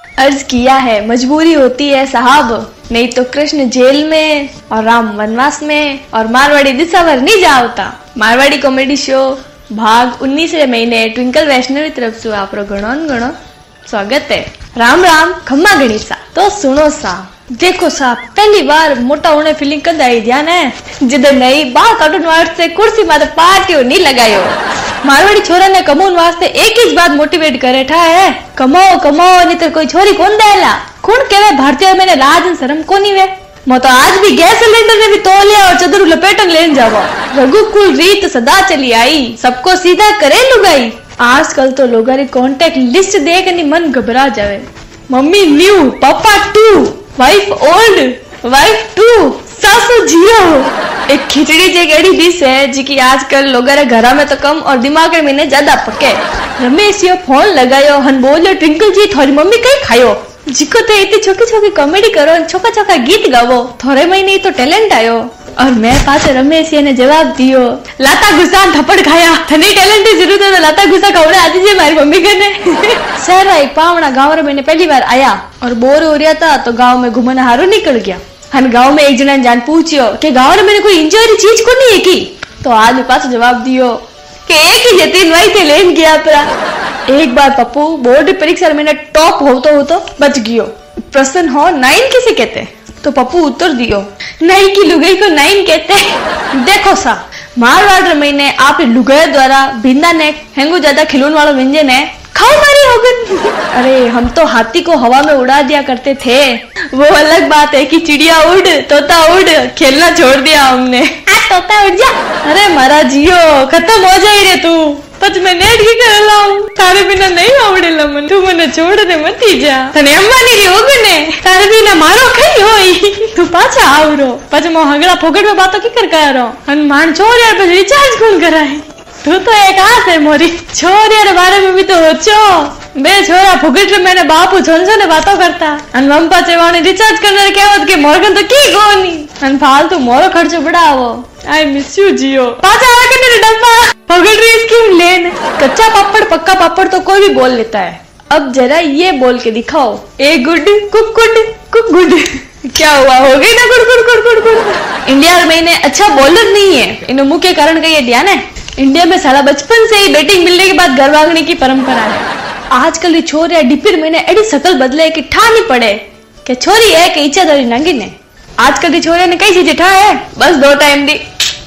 अर्ज किया है, मजबूरी होती है साहब, नहीं तो कृष्ण जेल में और राम वनवास में और मारवाड़ी दिशावर नहीं जावता। मारवाड़ी कॉमेडी शो भाग 19 महीने ट्विंकल वैष्णवी तरफ से आप घणो स्वागत है। राम राम खम्मा गणेशा। तो सुनो सा, देखो साहब, पहली बार मोटा होने फीलिंग कद आई ध्यान है जिधर नई बाल काटून वास्ते कुर्सी माते पार्टियों नहीं लगायो। मारवाड़ी छोरा ने कमाउन वास्ते एक ही बात मोटिवेट करे ठा है, कमाओ कमाओ नहीं तो कोई छोरी कौन देला। कौन कहवे भारतीय मैंने लाज और शर्म कोनी वे। मैं तो आज भी गैस सिलेंडर ने भी तोलिया और चदर लपेटन लेन जावा। रघुकुल रीत सदा चली आई, सबको सीधा करे लुगाई। आजकल तो लोगों की कांटेक्ट लिस्ट देखने मन घबरा जावे। Mummy new, papa two, wife old, wife two, सासू जियो। एक खिचड़ी जे एड़ी डिश है जिकी आजकल लोगों रे घरा में तो कम और दिमाग में ने ज्यादा पके। रमेश यो फोन लगायो हन बोलो, ट्विंकल जी थारी मम्मी कई खायो। जिको तो इतनी छोटी छोटी कॉमेडी करो, छोका छोका गीत गावो, थोड़े महीने तो टैलेंट आयो। और मैं पास रमेश ने जवाब दियो, लाता गुस्सा थप्पड़ खाया, थनी टैलेंट की जरूरत है तो लाता गुस्सा खावड़े आती जी मारी मम्मी कने। शहर एक पावना गांव रे मैंने पहली बार आया और बोर हो रहा था तो गांव में घूमने हारो निकल गया। हम गांव में एक जना जान पूछियो कि गांव में मैंने कोई इंजॉय चीज को नहीं है की। तो आज मेरे पास जवाब दियो कि एक ही जतीन वही थे लेन गया परा। एक बार पप्पू बोर्ड परीक्षा मैंने टॉप हो तो बच गयो। प्रश्न हो 9 किसे कहते? तो पप्पू उत्तर दियो, नई की लुगाई को 9 कहते। देखो सा, मारवाड़ महीने आप लुगाई द्वारा भिंदा ने हेंगू ज्यादा खिलौने वाला व्यंजन है खाओ मारी होगन। अरे हम तो हाथी को हवा में उड़ा दिया करते थे, वो अलग बात है कि चिड़िया उड़ तोता उड़, खेलना छोड़ दिया हमने। तोता उड़ जा। अरे मारा जियो खत्म हो जाए रे तू, पच मैं नेट की कर लाऊं, तारे बिना नहीं आवड़ेला मन, तू मने छोड़ दे मत ही जा। तने अम्मा नहीं होगने, तारे बिना मारो कई होई, तू पाछा आवरो। पच मो हगड़ा फोकट में बातों की कर करो, हनुमान छोड़ यार पर रिचार्ज कौन कराए। तू तो एक हाथ है मोरी, छोड़ यार बारे में भी तो होचो। बे छोरा फुगट मैंने बापू छोनसो ने बातों करता अन मम्पा चेवाने रिचार्ज करने कहवत के मोरगन तो की गोनी अन फालतू मोरो खर्चो बढ़ावो। आई मिस यू जियो। पाचा आ के मेरे डब्बा फुगट री स्कीम लेन। कच्चा पापड़ पक्का पापड़ तो कोई भी बोल लेता है, अब जरा ये बोल के दिखाओ, ए गुड कुक गुड। क्या हुआ, हो गई ना गुड़ गुड़ गुड़ गुड़ गुड़। इंडिया में इन्हें अच्छा बॉलर नहीं है, इन्हें मुख्य कारण का ये ध्यान है, इंडिया में साला बचपन से ही बैटिंग मिलने के बाद घर भागने की परंपरा है। आजकल की छोरिया डिपिर में एडी शकल बदले कि ठा नहीं पड़े कि छोरी है कि इच्छाधारी नागिन है। आजकल की छोरिया ने कई चीजें ठा है, बस 2 टाइम दी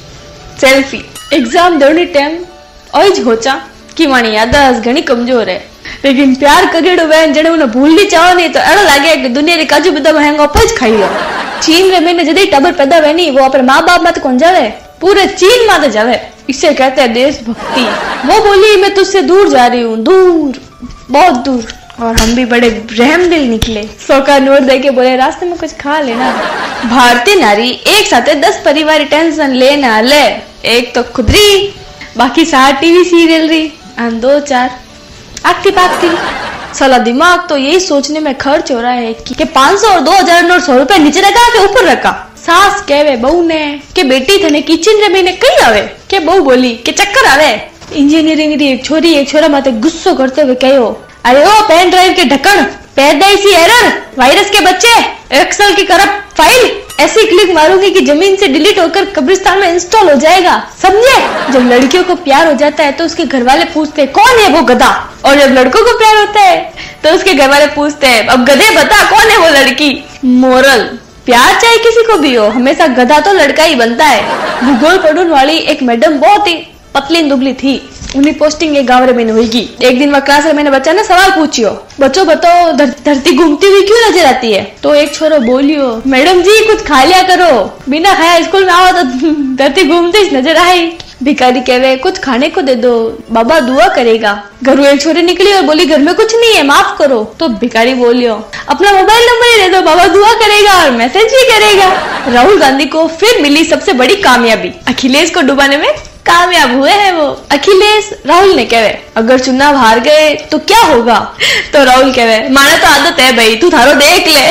सेल्फी। एग्जाम देने टाइम ओज होचा कि मानी याददाश्त घनी कमजोर है, लेकिन प्यार करेड़ो वैन जने उन्हें भूलनी चाहो नहीं तो ऐसा लगे कि दुनिया रे काजू बदाम महंगा पच खाई लो। चीन रे मैंने जदी टबर पैदा वेनी वो अपने माँ बाप मत कौन जावे, पूरे चीन माते जावे, इसे कहते हैं देशभक्ति। वो बोली मैं तुझसे दूर जा रही हूँ, दूर बहुत दूर। और हम भी बड़े रहम दिल निकले, 100 का नोट दे के बोले रास्ते में कुछ खा लेना। भारतीय नारी एक साथ 10 परिवार टेंशन लेना ले, एक तो खुदरी, बाकी 7 टीवी सीरियल री, 2-4 आखती पाखती। साला दिमाग तो यही सोचने में खर्च हो रहा है कि 500 और 2000 नोट 100 रुपए नीचे रखा के ऊपर रखा। सास कहवे बहू ने के बेटी थने किचन रे मैंने कई आवे के बहू बोली के चक्कर आवे। इंजीनियरिंग री एक छोरा माते गुस्सो करते हुए कहो, अरे ओ पेन ड्राइव के ढक्कन, पैदाइशी एरर, वायरस के बच्चे, एक्सेल की करप्ट फाइल, ऐसी क्लिक मारूंगी कि जमीन से डिलीट होकर कब्रिस्तान में इंस्टॉल हो जाएगा, समझे। जब लड़कियों को प्यार हो जाता है तो उसके घर वाले पूछते हैं कौन है वो गधा, और जब लड़कों को प्यार होता है तो उसके घर वाले पूछते हैं अब गधे बता कौन है वो लड़की। मोरल, प्यार चाहे किसी को भी हो, हमेशा गधा तो लड़का ही बनता है। भूगोल पढ़ने वाली एक मैडम बहुत ही पतली दुबली थी, उन्हीं पोस्टिंग एक गाँव में होगी। एक दिन वह क्लास में मैंने बच्चा ने सवाल पूछियो, बच्चों बताओ धरती घूमती हुई क्यों नजर आती है। तो एक छोरो बोलियो, मैडम जी कुछ खा लिया करो, बिना खाया स्कूल में आओ तो धरती घूमती नजर आई। भिखारी कहवे कुछ खाने को दे दो, बाबा दुआ करेगा। घरों एक छोरी निकली और बोली घर में कुछ नहीं है माफ करो। तो भिखारी बोलियो अपना मोबाइल नंबर ही दे दो, बाबा दुआ करेगा और मैसेज भी करेगा। राहुल गांधी को फिर मिली सबसे बड़ी कामयाबी, अखिलेश को डुबाने में कामयाब हुए हैं वो। अखिलेश राहुल ने कहे अगर चुनाव हार गए तो क्या होगा। तो राहुल कहे माने तो आदत है भाई, तू थारो देख ले।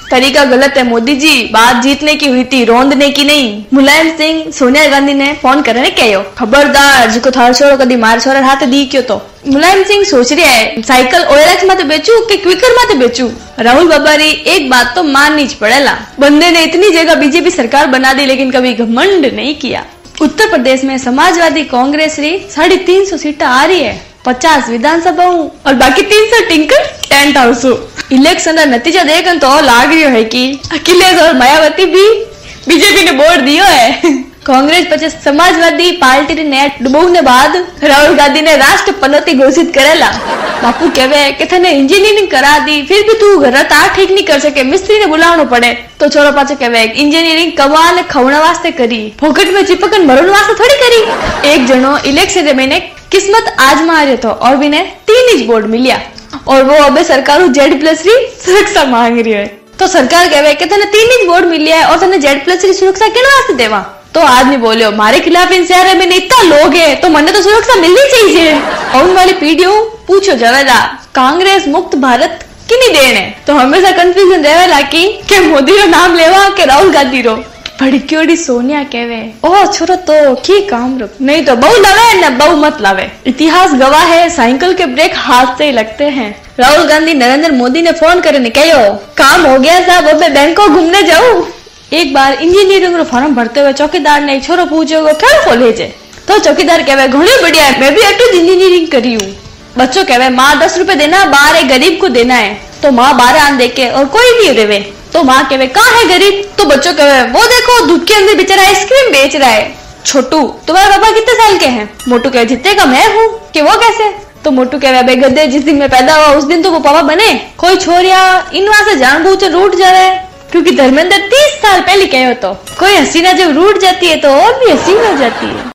तरीका गलत है मोदी जी, बात जीतने की हुई थी, रोंदने की नहीं। मुलायम सिंह सोनिया गांधी ने फोन करने कहो, खबरदार जो थारो छोरो कदी मार छोरा हाथ दी क्यों। तो मुलायम सिंह सोच रहा है साइकिल OLX माते बेचू कि क्विकर माते बेचू। राहुल बाबा री एक बात तो माननी च पड़ेला, बंदे ने इतनी जगह बीजेपी सरकार बना दी लेकिन कभी घमंड नहीं किया। उत्तर प्रदेश में समाजवादी कांग्रेस री 350 सीटें आ रही है, 50 विधानसभाओं और बाकी 300 टिंकर टेंट हाउस। इलेक्शन का नतीजा देखकर तो लाग रही है कि अखिलेश और मायावती भी बीजेपी ने वोट दियो है। कांग्रेस पचे समाजवादी पार्टी ने डूबने बाद राहुल गांधी ने राष्ट्र पनौती घोषित करेला। बापू कहवे कि थने इंजीनियरिंग करा दी फिर भी तू घर तार ठीक नहीं कर सके, मिस्त्री ने बुलावनो पड़े। तो छोरो पाछो कहवे इंजीनियरिंग कमा ने खवना वास्ते करी, फोकट में चिपकन भरन वास्ते थोड़ी करी। एक जनो इलेक्शन रे महीने किस्मत आजमा रहे तो और भी ने 3 इंच बोर्ड मिलिया और वो अबे सरकार Z+ री सुरक्षा मांग रही है। तो सरकार कहवे कि थने 3 इंच बोर्ड मिलिया है और थने Z+ री सुरक्षा केन वास्ते देवा। तो आदमी बोलियो मारे खिलाफ इन शहर में इतना लोग है तो मने तो सुरक्षा मिलनी चाहिए। आने वाली पीढ़ियों पूछो जावेला कांग्रेस मुक्त भारत किनी देन है, तो हमेशा कंफ्यूजन रहेला कि मोदी रो नाम लेवा के राहुल गांधी रो। भड़क्योड़ी सोनिया कहवे ओ छोरो तो की काम रो, नहीं तो बहु लावे न बहु मत लावे। इतिहास गवाह है साइकिल के ब्रेक हाथ से ही लगते हैं। राहुल गांधी नरेंद्र मोदी ने फोन करने कहो काम हो गया साहब, अब मैं बैंकॉक घूमने जाऊं। एक बार इंजीनियरिंग रो फॉर्म भरते हुए चौकीदार ने छोरो पूछो क्या खोले जे। तो चौकीदार कहवे घणी बढ़िया है, मैं भी एटू इंजीनियरिंग करी हूँ। बच्चों कहवे माँ 10 रुपए देना, 12 गरीब को देना है। तो माँ 12 आन देके और कोई नहीं देवे। तो माँ कहवे कहाँ है गरीब। तो बच्चों कहवे वो देखो दूध के अंदर बेचारा आइसक्रीम बेच रहा है। छोटू तुम्हारे पापा कितने साल के हैं। मोटू कहे जितने का मैं हूँ। कि वो कैसे। तो मोटू कहवे भाई गधे जिस दिन मैं पैदा हुआ उस दिन तो वो पापा बने। कोई छोरिया इन वहां से जानबूझ रूठ जा रहा है क्योंकि धर्मेंद्र 30 साल पहले कहो तो कोई हसीना जब रूठ जाती है तो और भी हसीन हो जाती है।